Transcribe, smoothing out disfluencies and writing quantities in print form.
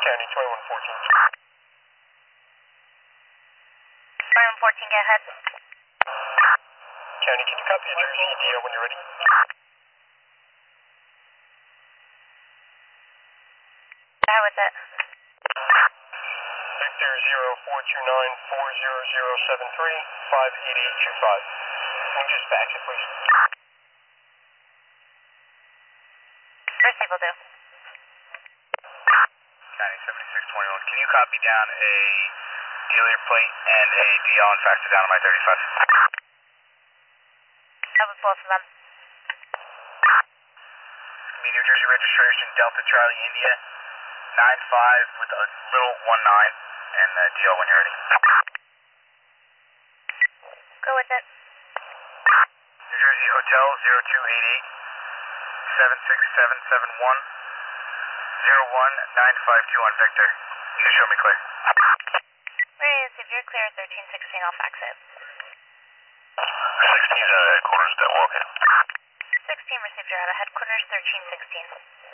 County 2114. 2114, go ahead. County, can you copy a Jersey EDO when you're ready? How was it? Victor 0429-40073-58825. Can you just fax it, please? First will do. County 7621, can you copy down a dealer plate and a DL and fax it down to my 35? That was both of them. Me, New Jersey registration, Delta Charlie India, 95 with a little 19, and DL when you're ready. Go with it. New Jersey Hotel 0288 76771 01952 on Victor. You can show me clear. Marius, if you're clear at 1316, I'll fax it. 16's at headquarters, that walk in. 16 received, you're out of headquarters, 1316.